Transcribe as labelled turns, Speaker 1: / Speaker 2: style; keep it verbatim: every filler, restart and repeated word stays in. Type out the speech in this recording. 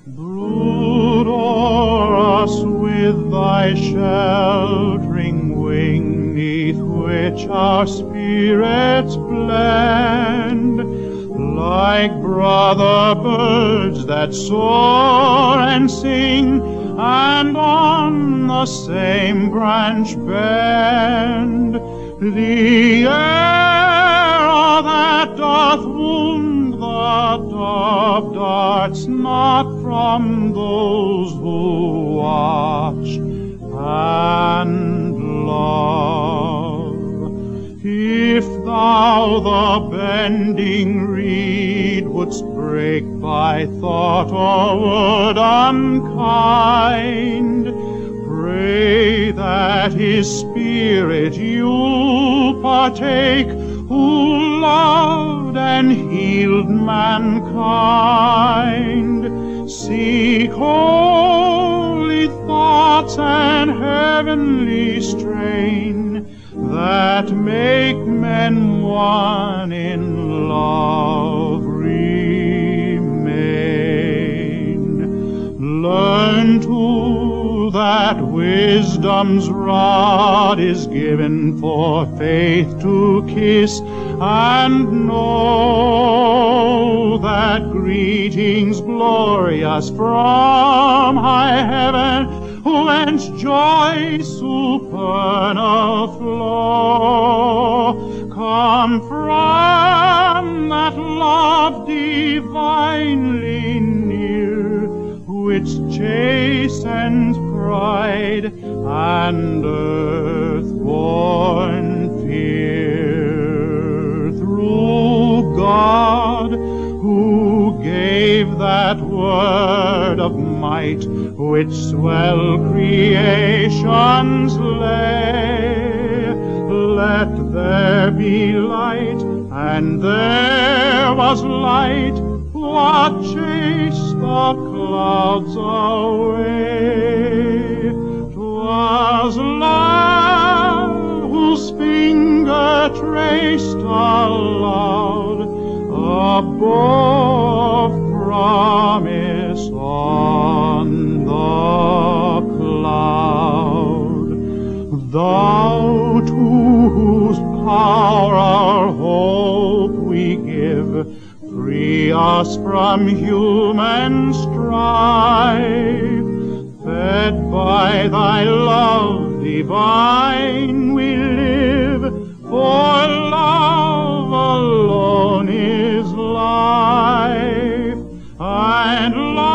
Speaker 1: Brood o'er us with thy sheltering wing, 'neath which our spirits blend, like brother birds that soar and sing, and on the same branch bend. The air that doth wound the dove darts not from those who watch and love. If thou the bending reed wouldst break by thought or word unkind, pray that his spirit you'll partake, who loved and healed mankind. Seek holy thoughts and heavenly strain that make men one in love remain. Learn too that wisdom's rod is given for faith to kiss, and know that greetings glorious from high heaven, whence joy supernal flow, come from that love divinely near, which chastens pride and earth-born fear. Through God, who gave that word of might, which swell creation's lay, let there be light, and there was light. What chased the clouds away? 'Twas love whose finger traced aloud a bow of promise on the cloud. Thou to whose power our hope we give, free us from human strife. Fed by thy love divine we live, for love alone is life, and love